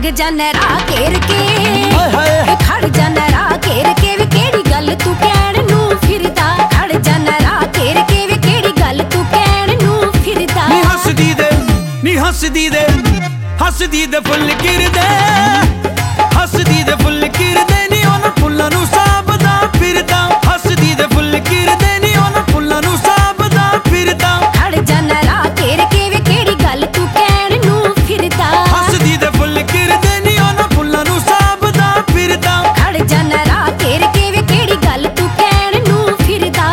लंघ जाने राह घेर के खड़ जाने राह घेर के वे केड़ी गल तू कहण नू फिरदा खड़ जाने राह घेर के वे केड़ी गल तू कहण नू फिरदा नी हसदी दे फुल किरदे हसदी दे फुल किरदे नी उन्हां फुल्लां नू साबदा फिरदा हसदी दे फुल किरदे नी उन्हां फुल्लां नू साबदा फिरदा खड़ जाने राह घेर के वे केड़ी गल तू कहण नू फिरदा हसदी दे फुल किरदे नी उन्हां फुल्लां नू साबदा फिरदा खड़ जाने राह घेर के वे केड़ी गल तू कहण नू फिरदा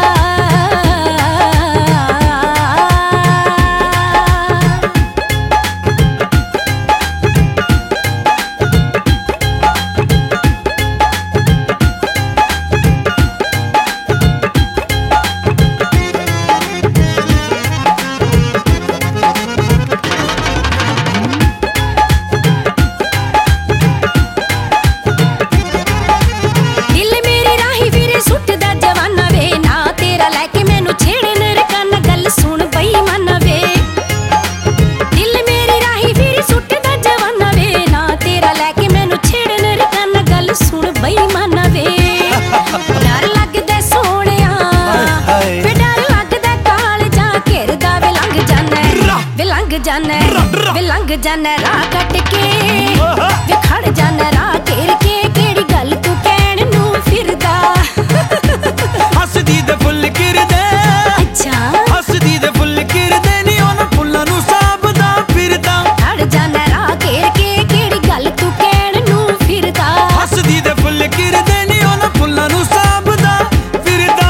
लंघ जाने राह कट के वे खड़ जाने राह घेर के केड़ी गल तू कहण नू फिरदा हसदी दे फुल किरदे अच्छा हसदी दे फुल किरदे नी उन्हां फुल्लां नू साबदा फिरदा खड़ जाने राह घेर के केड़ी गल तू कहण नू फिरदा हसदी दे फुल किरदे नी उन्हां फुल्लां नू साबदा फिरदा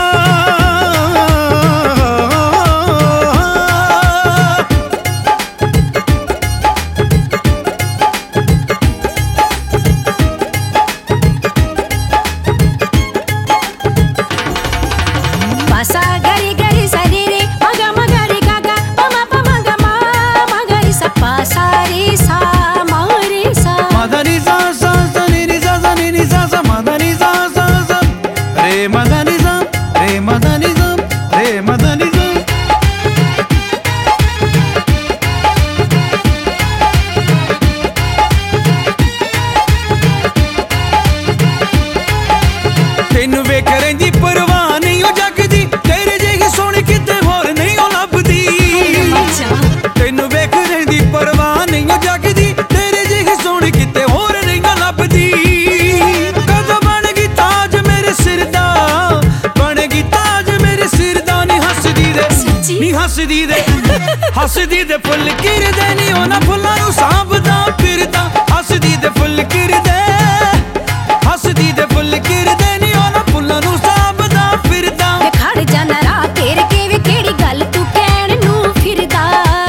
तेनू वेख रहिंदी परवाह नहीं ओ जग दी तेरे जेही सोहणी किते होर नहीं ओ लभदी तेनू वेख रहिंदी परवाह नहीं ओ जग दी तेरे जेही सोहणी किते होर नहीं ओ लभदी कदों बनेगी ताज मेरे सिर दा बनेगी ताज मेरे सिर दा नी हसदी दे फुल किरदे नी उन्हां फुल्लां नू साबदा फिरदा हसदी दे फुल किरदे हसदी दे फुल किरदे नी उन्हां फुल्लां नू साबदा फिरदा खड़ जाना राह घेर के वे केड़ी गल तू कहण नू फिरदा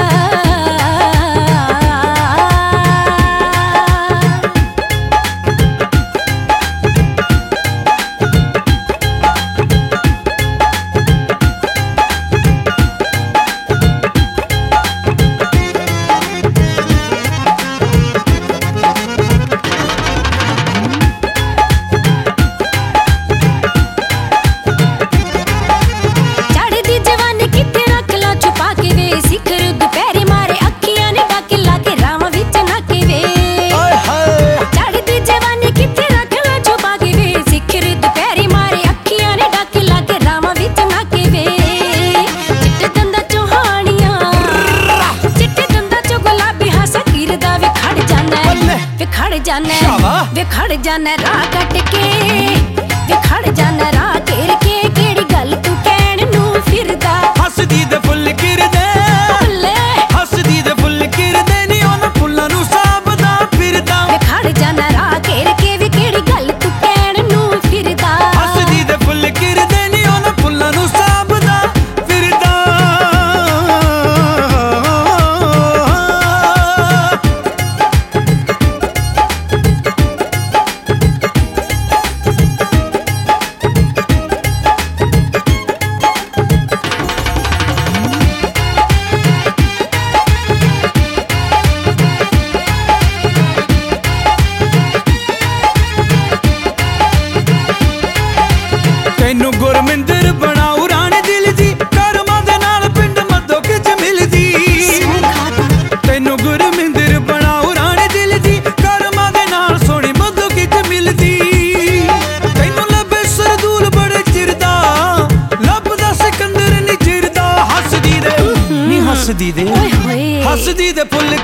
वे खड़ जाने राह कट के वे खड़ जाने राह घेर के केड़ी गल तू कहण नू फिरदा हसदी दे फुल किरदे हसदी दे फुल किरदे नी उन्हां फुल्लां नू साबदा फिरदा वे खड़ जाने राह घेर के वे केड़ी गल तू कहण नू फिरदा हसदी दे फुल किरदे नी उन्हां फुल्लां नू साबदा फिरदा ਤੈਨੂੰ ਗੁਰਮਿੰਦਰ ਬਣਾਉ ਰਾਣੇ ਦਿਲ ਦੀ ਕਰਮਾਂ ਦੇ ਨਾਲ ਪਿੰਡ ਮੱਧੋ ਕਿਚ ਮਿਲਦੀ ਤੈਨੂੰ ਗੁਰਮਿੰਦਰ ਬਣਾਉ ਰਾਣੇ ਦਿਲ ਦੀ ਕਰਮਾਂ ਦੇ ਫੁੱਲ